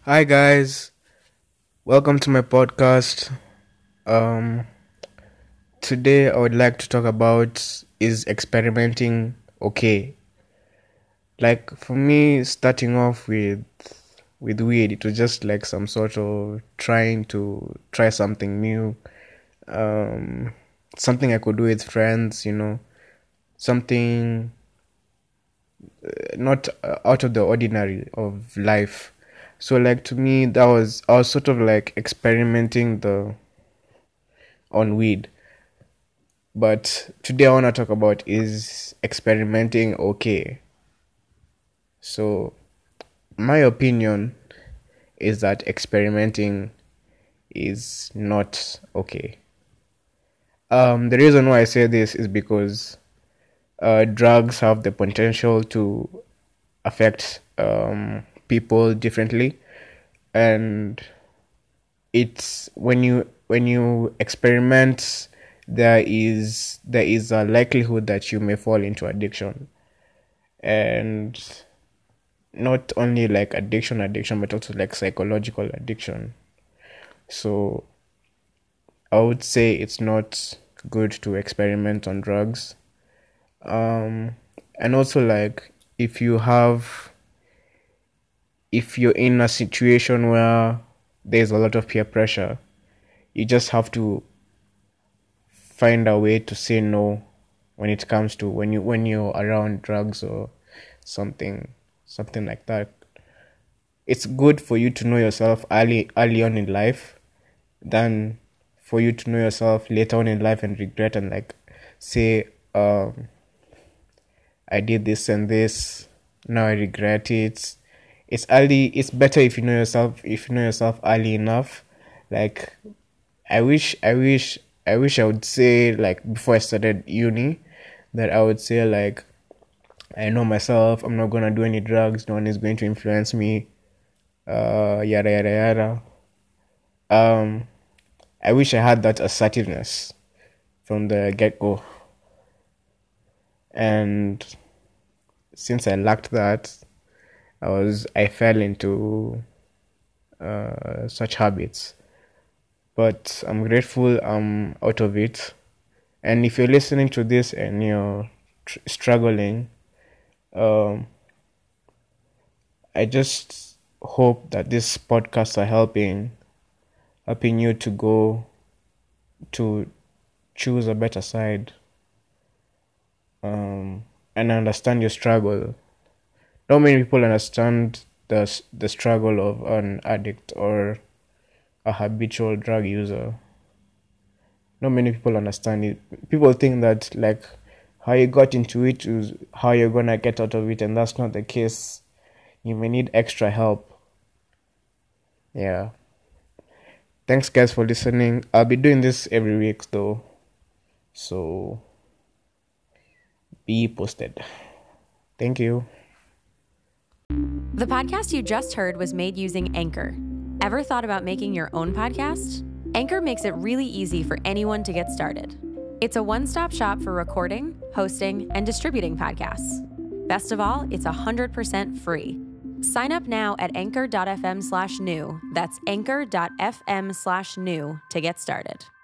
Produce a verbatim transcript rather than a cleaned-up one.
Hi guys, welcome to my podcast. Um, Today I would like to talk about is experimenting okay? Like for me, starting off with with weed, it was just like some sort of trying to try something new, um, something I could do with friends, you know, something uh, not uh, out of the ordinary of life. So like to me, that was I was sort of like experimenting the on weed. But today I want to talk about is experimenting okay? So my opinion is that experimenting is not okay. Um, the reason why I say this is because uh, drugs have the potential to affect um, people differently, and it's when you when you experiment, there is there is a likelihood that you may fall into addiction, and not only like addiction addiction but also like psychological addiction. So I would say it's not good to experiment on drugs. Um and also, like, if you have if you're in a situation where there's a lot of peer pressure, you just have to find a way to say no when it comes to when you when you're around drugs or something something like that. It's good for you to know yourself early early on in life than for you to know yourself later on in life and regret and like say, um I did this and this, now I regret it. It's early it's better if you know yourself if you know yourself early enough. Like, I wish I wish I wish I would say, like, before I started uni, that I would say, like, I know myself, I'm not gonna do any drugs, no one is going to influence me, uh yada yada yada. Um I wish I had that assertiveness from the get go. And since I lacked that, I was I fell into uh, such habits. But I'm grateful I'm out of it. And if you're listening to this and you're tr- struggling, um, I just hope that these podcasts are helping helping you to go to choose a better side, um, and understand your struggle. Not many people understand the the struggle of an addict or a habitual drug user. Not many people understand it. People think that, like, how you got into it is how you're gonna get out of it, and that's not the case. You may need extra help. Yeah. Thanks, guys, for listening. I'll be doing this every week, though. So be posted. Thank you. The podcast you just heard was made using Anchor. Ever thought about making your own podcast? Anchor makes it really easy for anyone to get started. It's a one-stop shop for recording, hosting, and distributing podcasts. Best of all, it's one hundred percent free. Sign up now at anchor.fm slash new. That's anchor.fm slash new to get started.